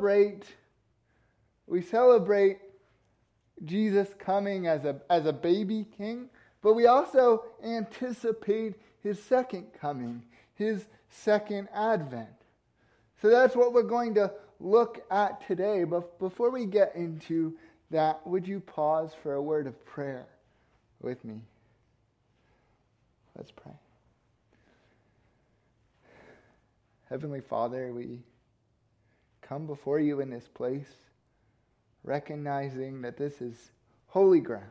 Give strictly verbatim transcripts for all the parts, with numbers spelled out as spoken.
celebrate, we celebrate Jesus coming as a, as a baby king, but we also anticipate his second coming, his second advent. So that's what we're going to look at today. But before we get into that, would you pause for a word of prayer with me? Let's pray. Heavenly Father, we come before you in this place, recognizing that this is holy ground.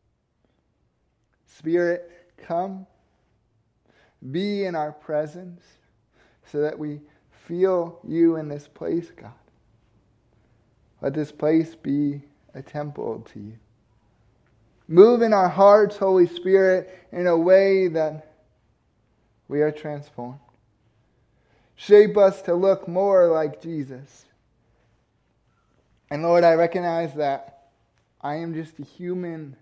Spirit, come, be in our presence so that we feel you in this place, God. Let this place be a temple to you. Move in our hearts, Holy Spirit, in a way that we are transformed. Shape us to look more like Jesus. And Lord, I recognize that I am just a human,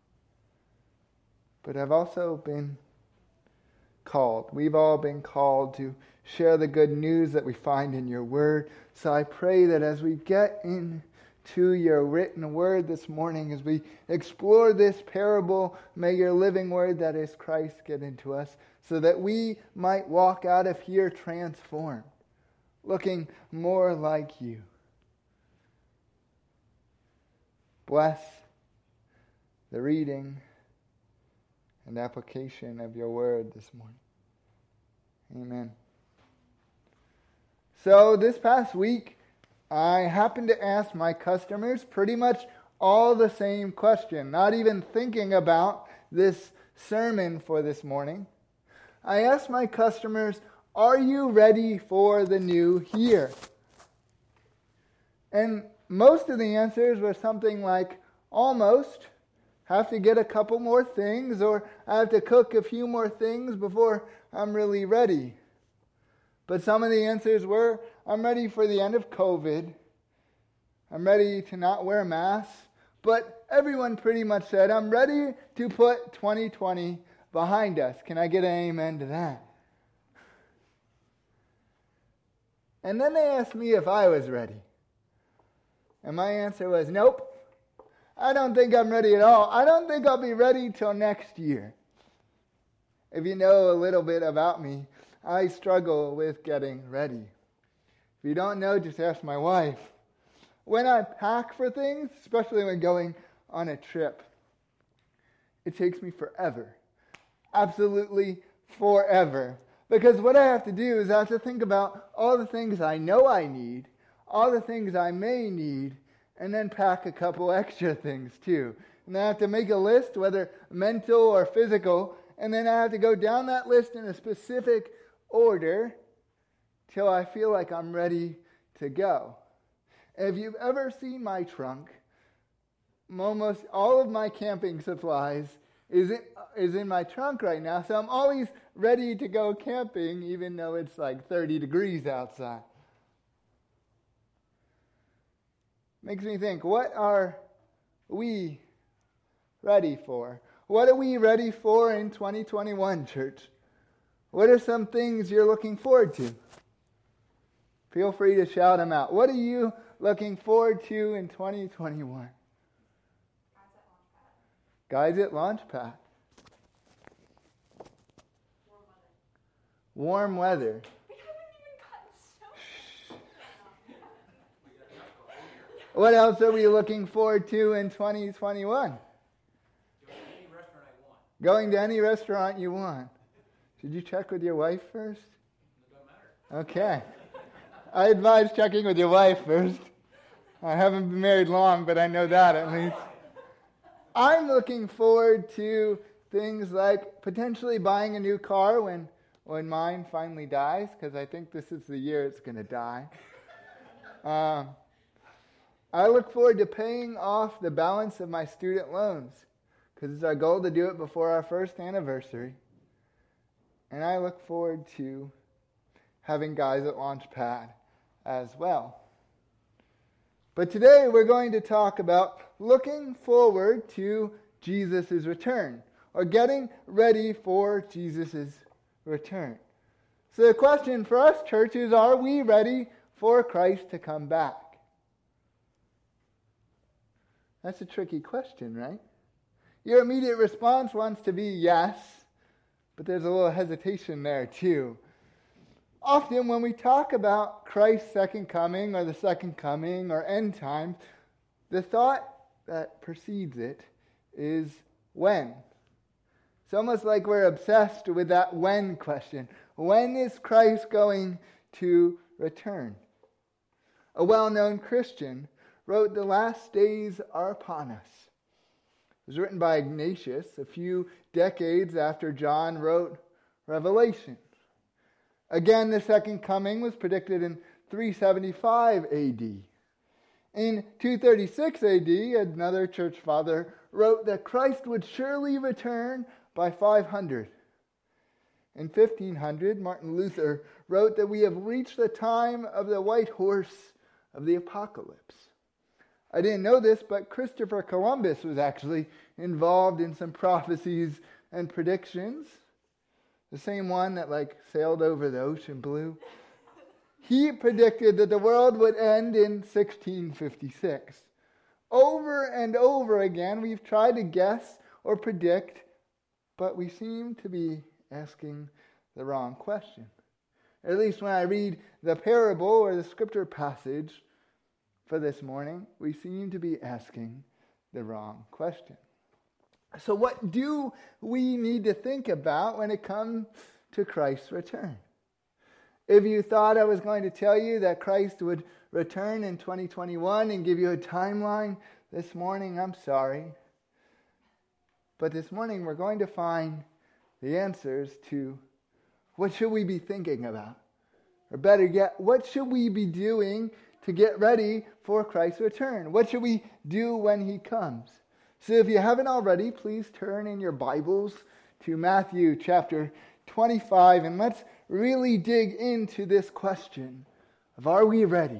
but I've also been called. We've all been called to share the good news that we find in your word. So I pray that as we get into your written word this morning, as we explore this parable, may your living word, that is Christ, get into us, so that we might walk out of here transformed, looking more like you. Bless the reading and application of your word this morning. Amen. So this past week, I happened to ask my customers pretty much all the same question, not even thinking about this sermon for this morning. I asked my customers, are you ready for the new year? And most of the answers were something like, almost. Have to get a couple more things, or I have to cook a few more things before I'm really ready. But some of the answers were, I'm ready for the end of COVID. I'm ready to not wear masks. But everyone pretty much said, I'm ready to put twenty twenty behind us. Can I get an amen to that? And then they asked me if I was ready. And my answer was, nope. I don't think I'm ready at all. I don't think I'll be ready till next year. If you know a little bit about me, I struggle with getting ready. If you don't know, just ask my wife. When I pack for things, especially when going on a trip, it takes me forever. Absolutely forever. Because what I have to do is I have to think about all the things I know I need, all the things I may need, and then pack a couple extra things too. And I have to make a list, whether mental or physical, and then I have to go down that list in a specific order till I feel like I'm ready to go. And if you've ever seen my trunk, almost all of my camping supplies is in, is in my trunk right now, so I'm always ready to go camping even though it's like thirty degrees outside. Makes me think, what are we ready for? What are we ready for in twenty twenty-one, church? What are some things you're looking forward to? Feel free to shout them out. What are you looking forward to in twenty twenty-one? Guys at Launchpad. Warm weather. Warm weather. What else are we looking forward to in twenty twenty-one? Going to any restaurant you want. Did you check with your wife first? It doesn't matter. Okay. I advise checking with your wife first. I haven't been married long, but I know that at least. I'm looking forward to things like potentially buying a new car when, when mine finally dies, because I think this is the year it's going to die. Um, I look forward to paying off the balance of my student loans, because it's our goal to do it before our first anniversary. And I look forward to having guys at Launchpad as well. But today we're going to talk about looking forward to Jesus' return, or getting ready for Jesus' return. So the question for us, church, is, are we ready for Christ to come back? That's a tricky question, right? Your immediate response wants to be yes, but there's a little hesitation there too. Often when we talk about Christ's second coming or the second coming or end times, the thought that precedes it is when. It's almost like we're obsessed with that when question. When is Christ going to return? A well-known Christian wrote, "The last days are upon us." It was written by Ignatius a few decades after John wrote Revelation. Again, the second coming was predicted in three seventy-five A D. In two thirty-six A D, another church father wrote that Christ would surely return by five hundred. In fifteen hundred, Martin Luther wrote that we have reached the time of the white horse of the apocalypse. I didn't know this, but Christopher Columbus was actually involved in some prophecies and predictions. The same one that like sailed over the ocean blue. He predicted that the world would end in sixteen fifty-six. Over and over again, we've tried to guess or predict, but we seem to be asking the wrong question. At least when I read the parable or the scripture passage for this morning, we seem to be asking the wrong question. So what do we need to think about when it comes to Christ's return? If you thought I was going to tell you that Christ would return in twenty twenty-one and give you a timeline this morning, I'm sorry. But this morning we're going to find the answers to what should we be thinking about? Or better yet, what should we be doing to get ready for Christ's return? What should we do when he comes? So if you haven't already, please turn in your Bibles to Matthew chapter twenty-five, and let's really dig into this question of are we ready?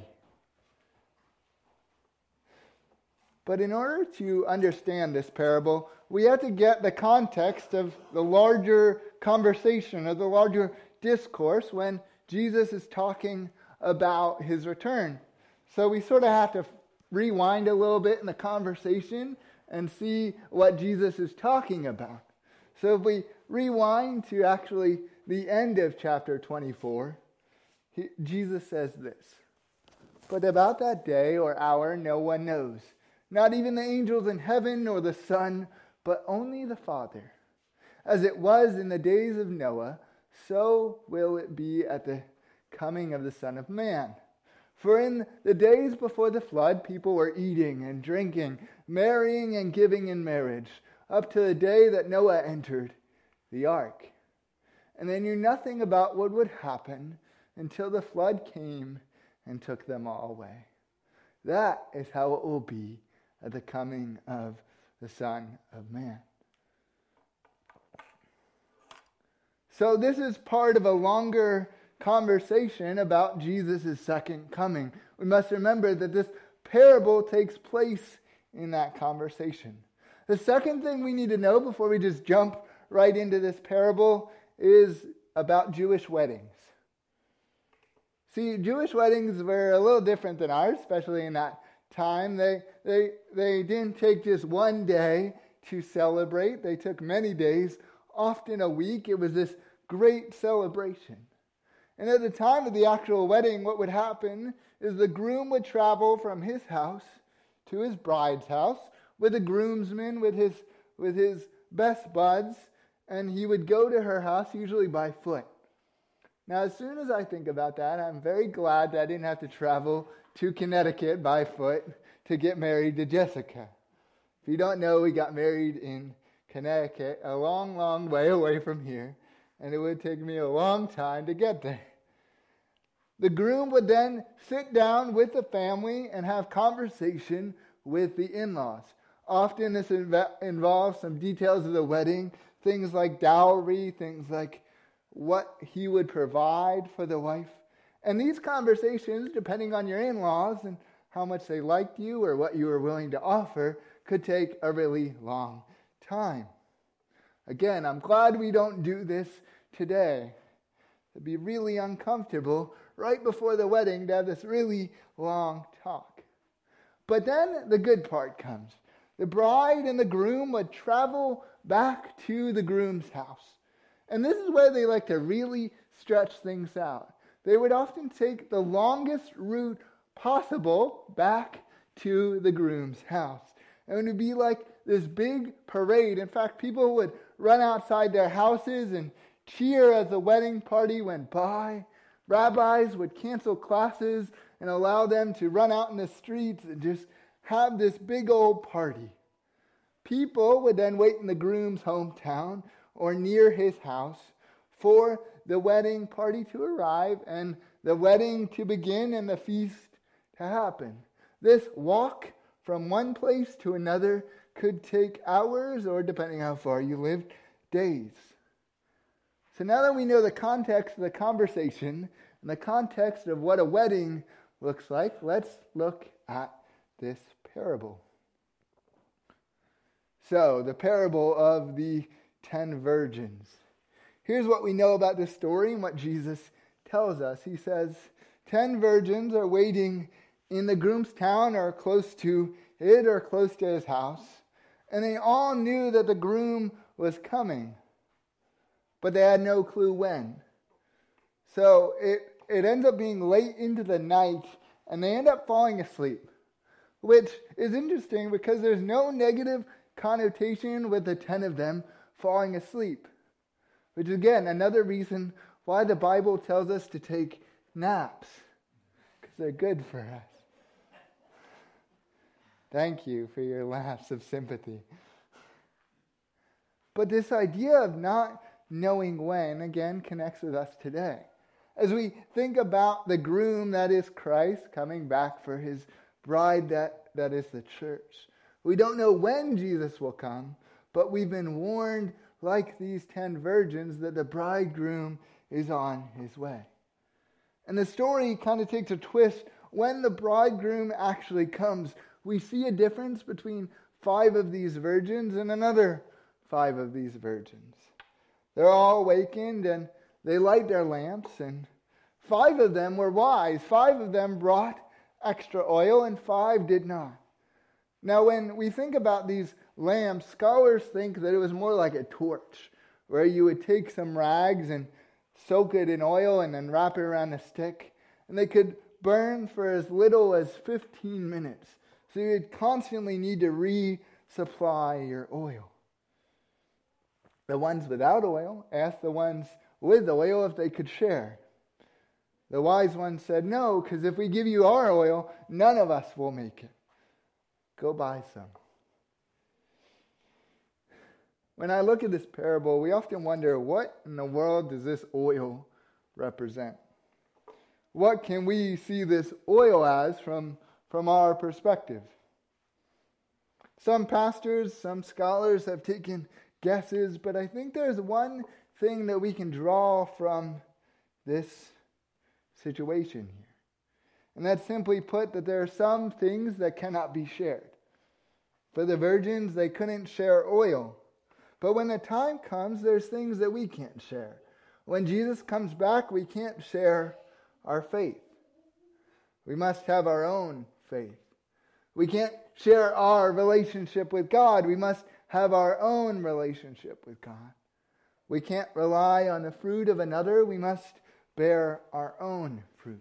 But in order to understand this parable, we have to get the context of the larger conversation, of the larger discourse when Jesus is talking about his return. So we sort of have to rewind a little bit in the conversation and see what Jesus is talking about. So if we rewind to actually the end of chapter twenty-four, he, Jesus says this, "But about that day or hour no one knows, not even the angels in heaven nor the Son, but only the Father. As it was in the days of Noah, so will it be at the coming of the Son of Man. For in the days before the flood, people were eating and drinking, marrying and giving in marriage, up to the day that Noah entered the ark. And they knew nothing about what would happen until the flood came and took them all away. That is how it will be at the coming of the Son of Man." So this is part of a longer conversation about Jesus' second coming. We must remember that this parable takes place in that conversation. The second thing we need to know before we just jump right into this parable is about Jewish weddings. See, Jewish weddings were a little different than ours, especially in that time. They, they, they didn't take just one day to celebrate. They took many days, often a week. It was this great celebration. And at the time of the actual wedding, what would happen is the groom would travel from his house to his bride's house with a groomsman, with his, with his best buds, and he would go to her house, usually by foot. Now, as soon as I think about that, I'm very glad that I didn't have to travel to Connecticut by foot to get married to Jessica. If you don't know, we got married in Connecticut, a long, long way away from here, and it would take me a long time to get there. The groom would then sit down with the family and have conversation with the in-laws. Often this inv- involves some details of the wedding, things like dowry, things like what he would provide for the wife. And these conversations, depending on your in-laws and how much they liked you or what you were willing to offer, could take a really long time. Again, I'm glad we don't do this today. It'd be really uncomfortable right before the wedding to have this really long talk. But then the good part comes. The bride and the groom would travel back to the groom's house. And this is where they like to really stretch things out. They would often take the longest route possible back to the groom's house. And it would be like this big parade. In fact, people would run outside their houses and cheer as the wedding party went by. Rabbis would cancel classes and allow them to run out in the streets and just have this big old party. People would then wait in the groom's hometown or near his house for the wedding party to arrive and the wedding to begin and the feast to happen. This walk from one place to another could take hours or, depending how far you lived, days. So now that we know the context of the conversation and the context of what a wedding looks like, let's look at this parable. So, the parable of the ten virgins. Here's what we know about this story and what Jesus tells us. He says, ten virgins are waiting in the groom's town or close to it or close to his house. And they all knew that the groom was coming. But they had no clue when. So it, it ends up being late into the night and they end up falling asleep. Which is interesting because there's no negative connotation with the ten of them falling asleep. Which is, again, another reason why the Bible tells us to take naps. Because they're good for us. Thank you for your laughs of sympathy. But this idea of not knowing when, again, connects with us today. As we think about the groom that is Christ coming back for his bride that, that is the church. We don't know when Jesus will come, but we've been warned, like these ten virgins, that the bridegroom is on his way. And the story kind of takes a twist when the bridegroom actually comes. We see a difference between five of these virgins and another five of these virgins. They're all awakened and they light their lamps, and five of them were wise. Five of them brought extra oil and five did not. Now, when we think about these lamps, scholars think that it was more like a torch, where you would take some rags and soak it in oil and then wrap it around a stick, and they could burn for as little as fifteen minutes. So you'd constantly need to resupply your oil. The ones without oil asked the ones with oil if they could share. The wise ones said, no, because if we give you our oil, none of us will make it. Go buy some. When I look at this parable, we often wonder, what in the world does this oil represent? What can we see this oil as from, from our perspective? Some pastors, some scholars have taken guesses, but I think there's one thing that we can draw from this situation here. And that's simply put that there are some things that cannot be shared. For the virgins, they couldn't share oil. But when the time comes, there's things that we can't share. When Jesus comes back, we can't share our faith. We must have our own faith. We can't share our relationship with God. We must have our own relationship with God. We can't rely on the fruit of another. We must bear our own fruit.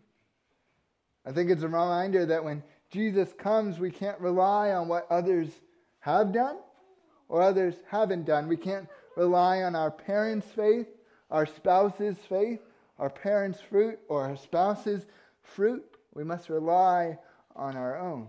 I think it's a reminder that when Jesus comes, we can't rely on what others have done or others haven't done. We can't rely on our parents' faith, our spouse's faith, our parents' fruit, or our spouse's fruit. We must rely on our own.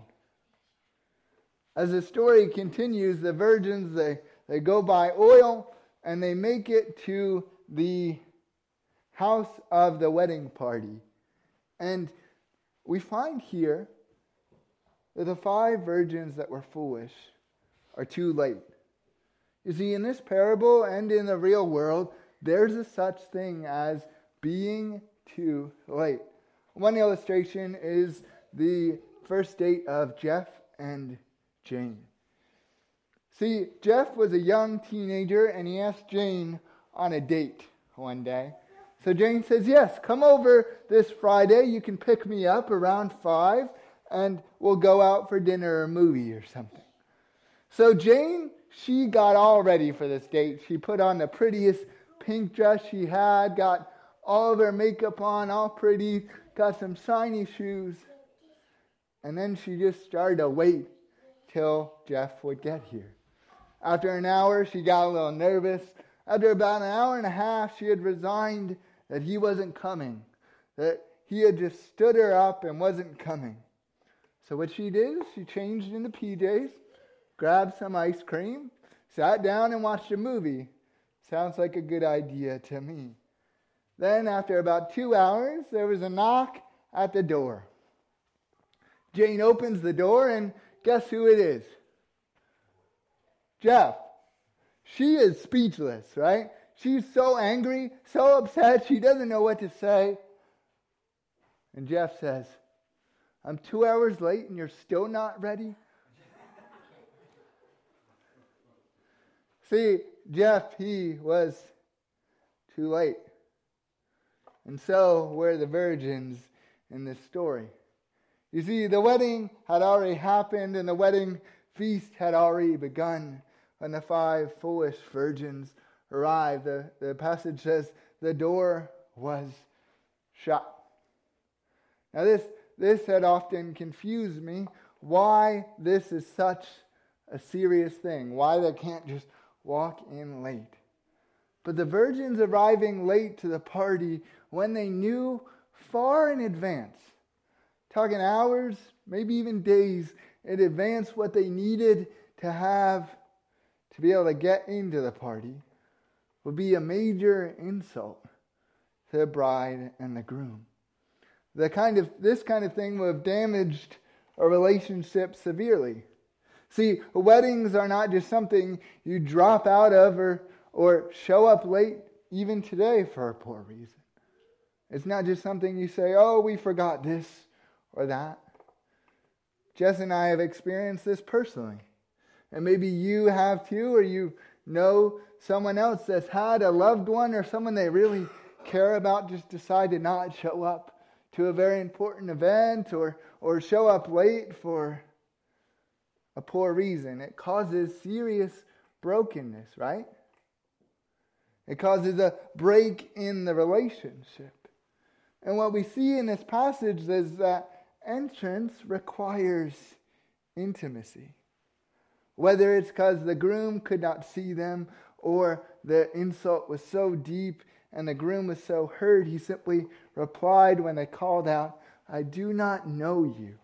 As the story continues, the virgins, they, they go buy oil and they make it to the house of the wedding party. And we find here that the five virgins that were foolish are too late. You see, in this parable and in the real world, there's a such thing as being too late. One illustration is the first date of Jeff and Jane. See, Jeff was a young teenager and he asked Jane on a date one day. So Jane says, yes, come over this Friday. You can pick me up around five and we'll go out for dinner or a movie or something. So Jane, she got all ready for this date. She put on the prettiest pink dress she had, got all of her makeup on, all pretty, got some shiny shoes. And then she just started to wait till Jeff would get here. After an hour, she got a little nervous. After about an hour and a half, she had resigned that he wasn't coming, that he had just stood her up and wasn't coming. So what she did is she changed into P Js, grabbed some ice cream, sat down and watched a movie. Sounds like a good idea to me. Then after about two hours, there was a knock at the door. Jane opens the door and guess who it is? Jeff. She is speechless, right? She's so angry, so upset, she doesn't know what to say. And Jeff says, I'm two hours late and you're still not ready? See, Jeff, he was too late. And so were the virgins in this story. You see, the wedding had already happened and the wedding feast had already begun when the five foolish virgins arrived. The, the passage says the door was shut. Now this, this had often confused me, why this is such a serious thing, why they can't just walk in late. But the virgins arriving late to the party when they knew far in advance, talking hours, maybe even days in advance, what they needed to have to be able to get into the party, would be a major insult to the bride and the groom. The kind of this kind of thing would have damaged a relationship severely. See, weddings are not just something you drop out of or, or show up late even today for a poor reason. It's not just something you say, oh, we forgot this or that. Jess and I have experienced this personally. And maybe you have too, or you know someone else that's had a loved one or someone they really care about just decide to not show up to a very important event or, or show up late for a poor reason. It causes serious brokenness, right? It causes a break in the relationship. And what we see in this passage is that entrance requires intimacy. Whether it's because the groom could not see them or the insult was so deep and the groom was so hurt, he simply replied when they called out, I do not know you.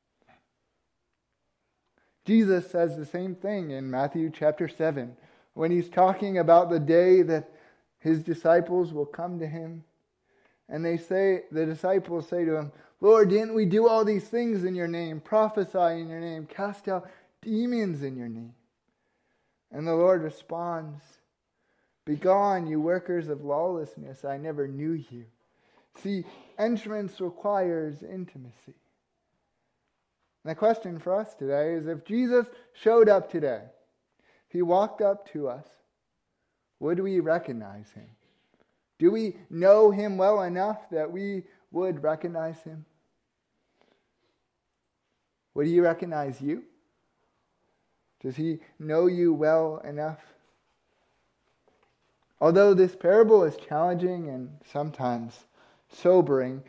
Jesus says the same thing in Matthew chapter seven when he's talking about the day that his disciples will come to him. And they say, the disciples say to him, Lord, didn't we do all these things in your name, prophesy in your name, cast out demons in your name? And the Lord responds, Begone, you workers of lawlessness, I never knew you. See, entrance requires intimacy. And the question for us today is, if Jesus showed up today, if he walked up to us, would we recognize him? Do we know him well enough that we would recognize him? Would he recognize you? Does he know you well enough? Although this parable is challenging and sometimes sobering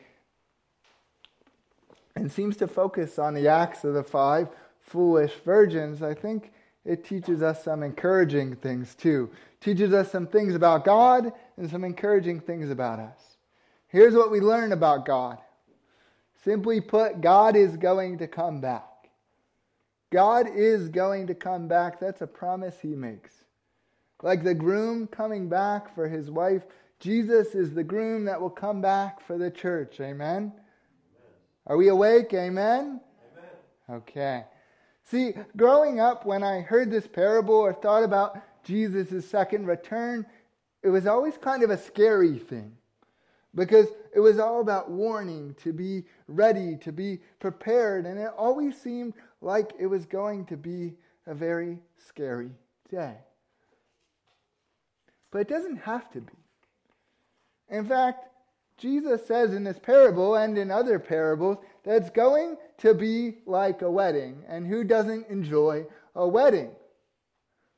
and seems to focus on the acts of the five foolish virgins, I think it teaches us some encouraging things too. It teaches us some things about God and some encouraging things about us. Here's what we learn about God. Simply put, God is going to come back. God is going to come back. That's a promise he makes. Like the groom coming back for his wife, Jesus is the groom that will come back for the church. Amen? Amen. Are we awake? Amen? Amen. Okay. See, growing up, when I heard this parable or thought about Jesus' second return, it was always kind of a scary thing. Because it was all about warning, to be ready, to be prepared. And it always seemed like it was going to be a very scary day. But it doesn't have to be. In fact, Jesus says in this parable and in other parables that it's going to be like a wedding. And who doesn't enjoy a wedding?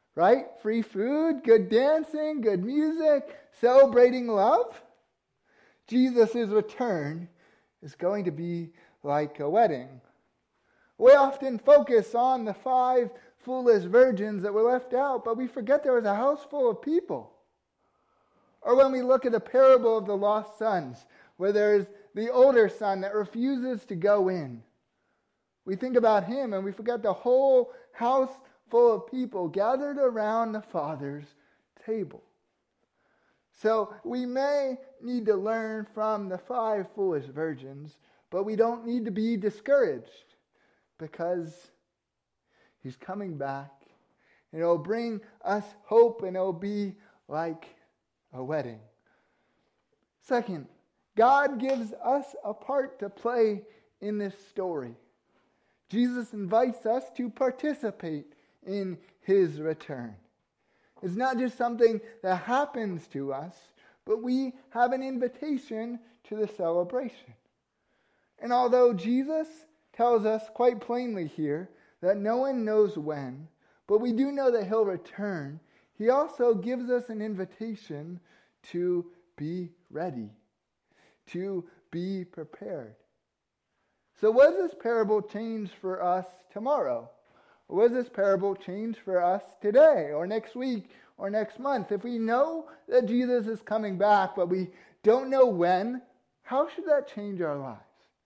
right? Free food, good dancing, good music, celebrating love. Jesus' return is going to be like a wedding. We often focus on the five foolish virgins that were left out, but we forget there was a house full of people. Or when we look at the parable of the lost sons, where there's the older son that refuses to go in. We think about him and we forget the whole house full of people gathered around the Father's table. So we may need to learn from the five foolish virgins, but we don't need to be discouraged because he's coming back and it'll bring us hope and it'll be like a wedding. Second, God gives us a part to play in this story. Jesus invites us to participate in his return. It's not just something that happens to us, but we have an invitation to the celebration. And although Jesus tells us quite plainly here that no one knows when, but we do know that he'll return, he also gives us an invitation to be ready, to be prepared. So what does this parable change for us tomorrow? What does this parable change for us today or next week or next month? If we know that Jesus is coming back, but we don't know when, how should that change our lives?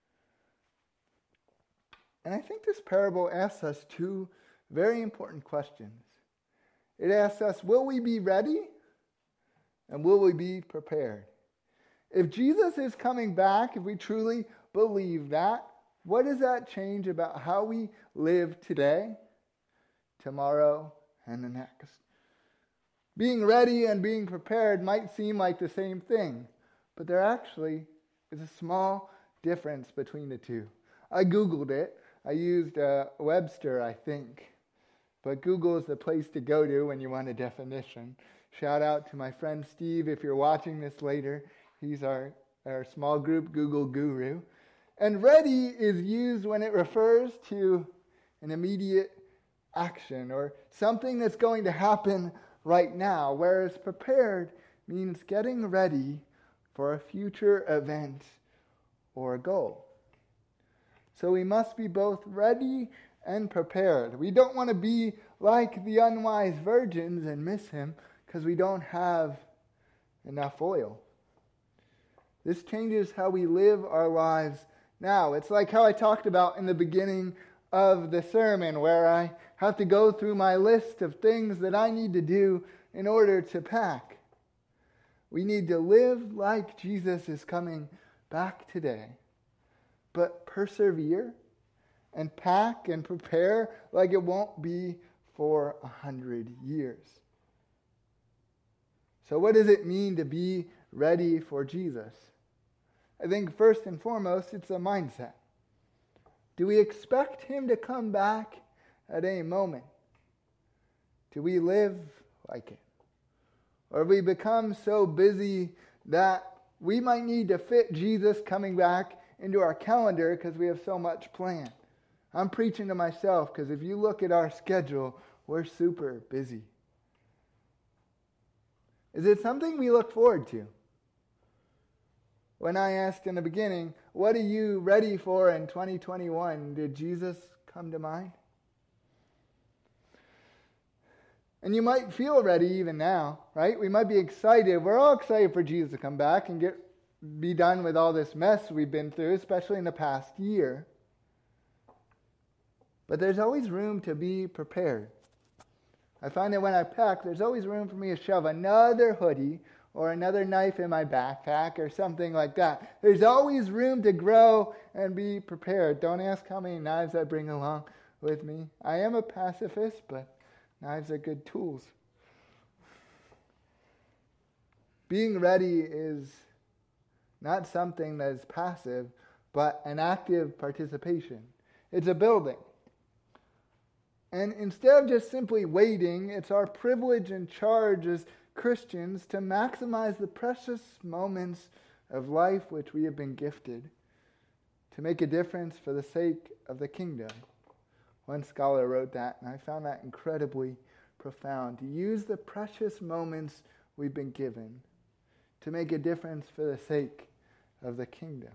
And I think this parable asks us two very important questions. It asks us, will we be ready? And will we be prepared? If Jesus is coming back, if we truly believe that, what does that change about how we live today, tomorrow, and the next? Being ready and being prepared might seem like the same thing, but there actually is a small difference between the two. I Googled it. I used uh, Webster, I think. But Google is the place to go to when you want a definition. Shout out to my friend Steve if you're watching this later. He's our, our small group Google guru. And ready is used when it refers to an immediate action or something that's going to happen right now, whereas prepared means getting ready for a future event or a goal. So we must be both ready and prepared. We don't want to be like the unwise virgins and miss him because we don't have enough oil. This changes how we live our lives now. It's like how I talked about in the beginning of the sermon, where I have to go through my list of things that I need to do in order to pack. We need to live like Jesus is coming back today, but persevere and pack and prepare like it won't be for a hundred years. So what does it mean to be ready for Jesus? I think first and foremost, it's a mindset. Do we expect him to come back at any moment? Do we live like it? Or have we become so busy that we might need to fit Jesus coming back into our calendar because we have so much planned? I'm preaching to myself because if you look at our schedule, we're super busy. Is it something we look forward to? When I asked in the beginning, what are you ready for in twenty twenty-one? Did Jesus come to mind? And you might feel ready even now, right? We might be excited. We're all excited for Jesus to come back and get be done with all this mess we've been through, especially in the past year. But there's always room to be prepared. I find that when I pack, there's always room for me to shove another hoodie or another knife in my backpack or something like that. There's always room to grow and be prepared. Don't ask how many knives I bring along with me. I am a pacifist, but knives are good tools. Being ready is not something that is passive, but an active participation. It's a building. And instead of just simply waiting, it's our privilege and charge as Christians to maximize the precious moments of life which we have been gifted, to make a difference for the sake of the kingdom. One scholar wrote that, and I found that incredibly profound, to use the precious moments we've been given to make a difference for the sake of the kingdom.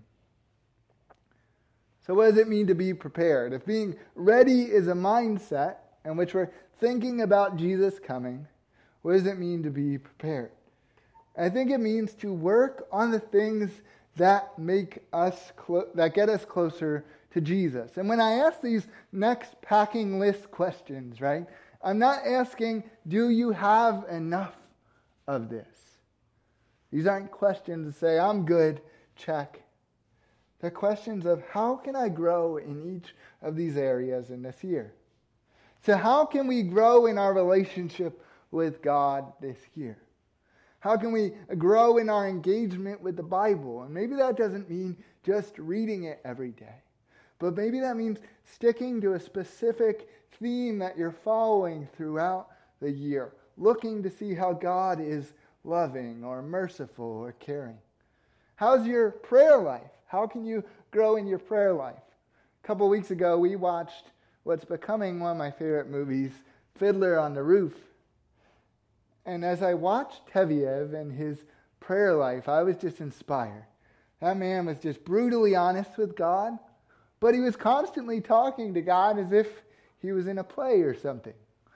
So what does it mean to be prepared? If being ready is a mindset in which we're thinking about Jesus coming, what does it mean to be prepared? I think it means to work on the things that make us clo- that get us closer to Jesus. And when I ask these next packing list questions, right, I'm not asking, do you have enough of this? These aren't questions to say, I'm good, check. They're questions of how can I grow in each of these areas in this year? So how can we grow in our relationship with God this year? How can we grow in our engagement with the Bible? And maybe that doesn't mean just reading it every day. But maybe that means sticking to a specific theme that you're following throughout the year, looking to see how God is loving or merciful or caring. How's your prayer life? How can you grow in your prayer life? A couple weeks ago, we watched what's becoming one of my favorite movies, Fiddler on the Roof. And as I watched Tevyev and his prayer life, I was just inspired. That man was just brutally honest with God, but he was constantly talking to God as if he was in a play or something.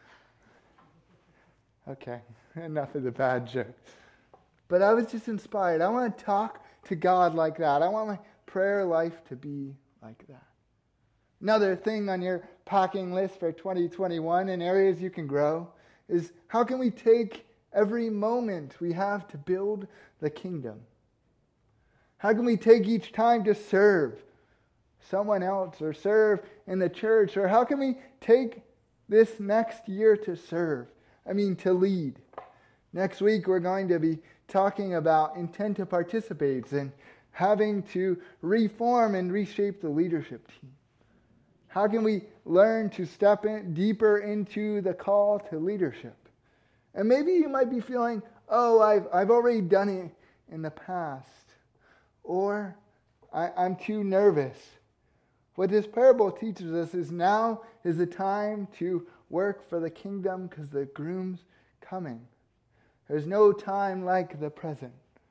Okay, enough of the bad jokes. But I was just inspired. I want to talk to God like that. I want my prayer life to be like that. Another thing on your packing list for twenty twenty-one in areas you can grow is how can we take every moment we have to build the kingdom? How can we take each time to serve someone else or serve in the church? Or how can we take this next year to serve? I mean, to lead. Next week, we're going to be talking about intent to participate and having to reform and reshape the leadership team. How can we learn to step in deeper into the call to leadership? And maybe you might be feeling, oh, I've, I've already done it in the past. Or I, I'm too nervous. What this parable teaches us is now is the time to work for the kingdom because the groom's coming. There's no time like the present.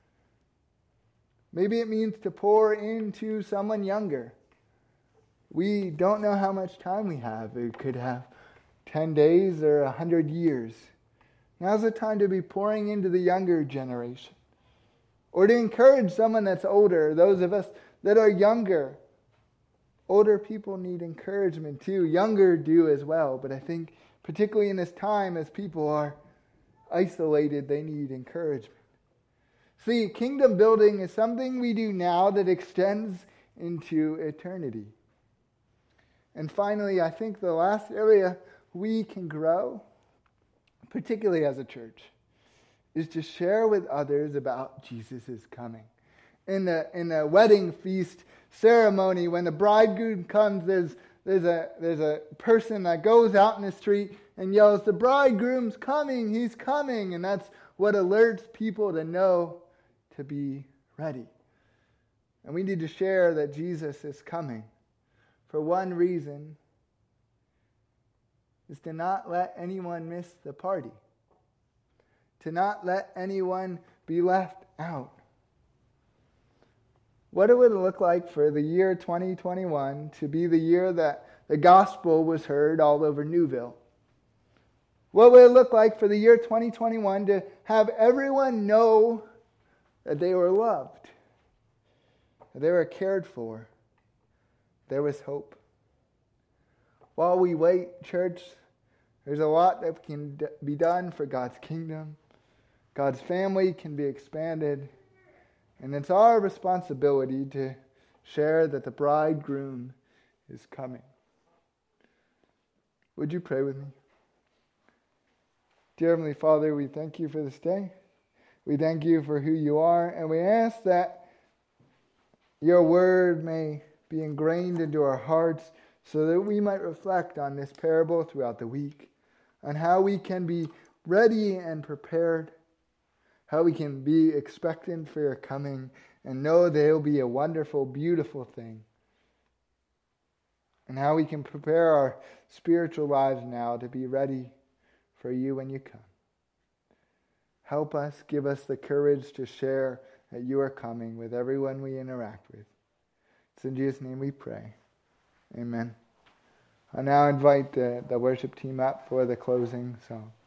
Maybe it means to pour into someone younger. We don't know how much time we have. It could have ten days or one hundred years. Now's the time to be pouring into the younger generation. Or to encourage someone that's older, those of us that are younger. Older people need encouragement too. Younger do as well. But I think particularly in this time as people are isolated, they need encouragement. See, kingdom building is something we do now that extends into eternity. And finally, I think the last area we can grow, particularly as a church, is to share with others about Jesus' coming. In the in the wedding feast ceremony, when the bridegroom comes, there's there's a there's a person that goes out in the street and yells, "The bridegroom's coming, he's coming," and that's what alerts people to know to be ready. And we need to share that Jesus is coming. For one reason, is to not let anyone miss the party. To not let anyone be left out. What it would look like for the year twenty twenty-one to be the year that the gospel was heard all over Newville. What would it look like for the year twenty twenty-one to have everyone know that they were loved, that they were cared for, there was hope. While we wait, church, there's a lot that can be done for God's kingdom. God's family can be expanded. And it's our responsibility to share that the bridegroom is coming. Would you pray with me? Dear Heavenly Father, we thank you for this day. We thank you for who you are. And we ask that your word may be ingrained into our hearts so that we might reflect on this parable throughout the week, on how we can be ready and prepared, how we can be expectant for your coming, and know that it will be a wonderful, beautiful thing, and how we can prepare our spiritual lives now to be ready for you when you come. Help us, give us the courage to share that you are coming with everyone we interact with. It's in Jesus' name we pray. Amen. I now invite the, the worship team up for the closing song.